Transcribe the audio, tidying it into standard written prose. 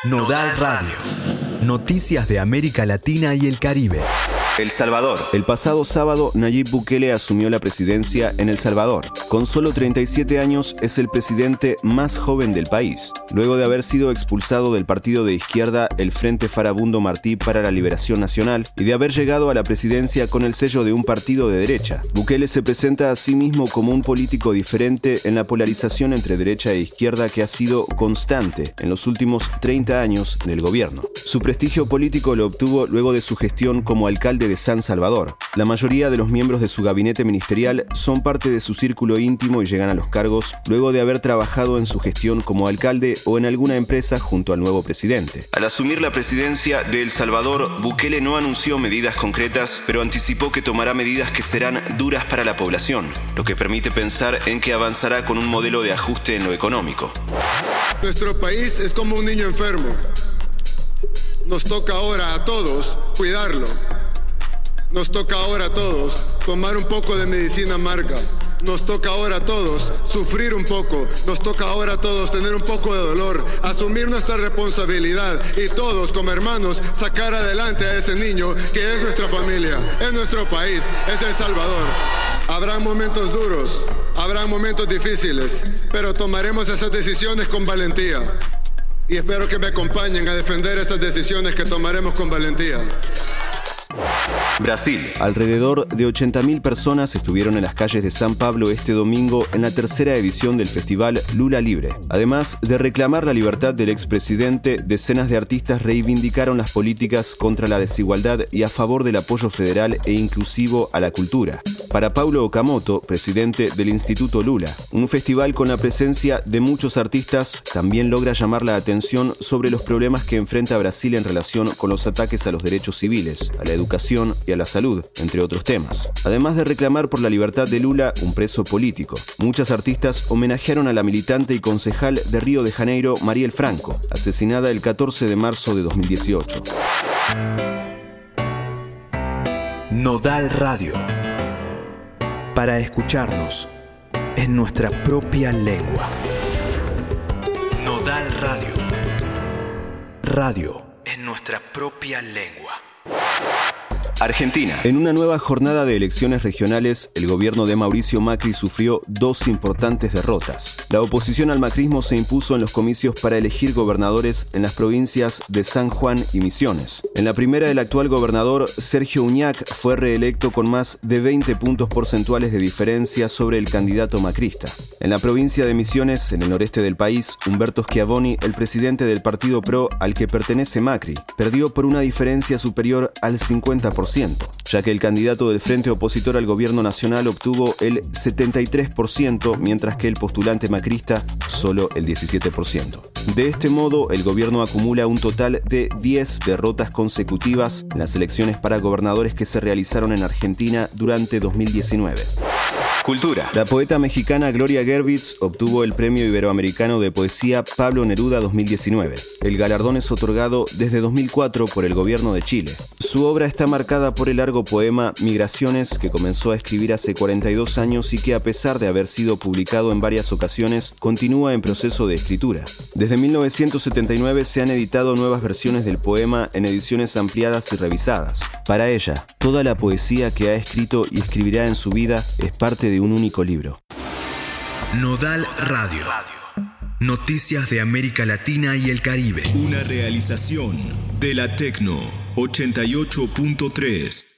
Nodal Radio. Noticias de América Latina y el Caribe. El Salvador. El pasado sábado, Nayib Bukele asumió la presidencia en El Salvador. Con solo 37 años, es el presidente más joven del país, luego de haber sido expulsado del partido de izquierda el Frente Farabundo Martí para la Liberación Nacional y de haber llegado a la presidencia con el sello de un partido de derecha. Bukele se presenta a sí mismo como un político diferente en la polarización entre derecha e izquierda que ha sido constante en los últimos 30 años del gobierno. Su prestigio político lo obtuvo luego de su gestión como alcalde de San Salvador. La mayoría de los miembros de su gabinete ministerial son parte de su círculo íntimo y llegan a los cargos luego de haber trabajado en su gestión como alcalde o en alguna empresa junto al nuevo presidente. Al asumir la presidencia de El Salvador, Bukele no anunció medidas concretas, pero anticipó que tomará medidas que serán duras para la población, lo que permite pensar en que avanzará con un modelo de ajuste en lo económico. Nuestro país es como un niño enfermo. Nos toca ahora a todos cuidarlo. Nos toca ahora a todos tomar un poco de medicina amarga. Nos toca ahora a todos sufrir un poco. Nos toca ahora a todos tener un poco de dolor, asumir nuestra responsabilidad y todos como hermanos sacar adelante a ese niño que es nuestra familia, es nuestro país, es El Salvador. Habrá momentos duros, habrá momentos difíciles, pero tomaremos esas decisiones con valentía. Y espero que me acompañen a defender esas decisiones que tomaremos con valentía. Brasil. Alrededor de 80.000 personas estuvieron en las calles de San Pablo este domingo en la tercera edición del festival Lula Libre. Además de reclamar la libertad del expresidente, decenas de artistas reivindicaron las políticas contra la desigualdad y a favor del apoyo federal e inclusivo a la cultura. Para Paulo Okamoto, presidente del Instituto Lula, un festival con la presencia de muchos artistas también logra llamar la atención sobre los problemas que enfrenta Brasil en relación con los ataques a los derechos civiles, a la educación y a la salud, entre otros temas. Además de reclamar por la libertad de Lula, un preso político, muchos artistas homenajearon a la militante y concejal de Río de Janeiro, Marielle Franco, asesinada el 14 de marzo de 2018. Nodal Radio. Para escucharnos en nuestra propia lengua. Nodal Radio. Radio en nuestra propia lengua. Argentina. En una nueva jornada de elecciones regionales, el gobierno de Mauricio Macri sufrió dos importantes derrotas. La oposición al macrismo se impuso en los comicios para elegir gobernadores en las provincias de San Juan y Misiones. En la primera, el actual gobernador Sergio Uñac fue reelecto con más de 20 puntos porcentuales de diferencia sobre el candidato macrista. En la provincia de Misiones, en el noreste del país, Humberto Schiavoni, el presidente del Partido PRO al que pertenece Macri, perdió por una diferencia superior al 50%. Ya que el candidato del frente opositor al gobierno nacional obtuvo el 73%, mientras que el postulante macrista solo el 17%. De este modo, el gobierno acumula un total de 10 derrotas consecutivas en las elecciones para gobernadores que se realizaron en Argentina durante 2019. Cultura. La poeta mexicana Gloria Gervitz obtuvo el Premio Iberoamericano de Poesía Pablo Neruda 2019. El galardón es otorgado desde 2004 por el gobierno de Chile. Su obra está marcada por el largo poema Migraciones, que comenzó a escribir hace 42 años y que, a pesar de haber sido publicado en varias ocasiones, continúa en proceso de escritura. Desde 1979 se han editado nuevas versiones del poema en ediciones ampliadas y revisadas. Para ella, toda la poesía que ha escrito y escribirá en su vida es parte de un único libro. Nodal Radio. Noticias de América Latina y el Caribe. Una realización de la Tecno 88.3.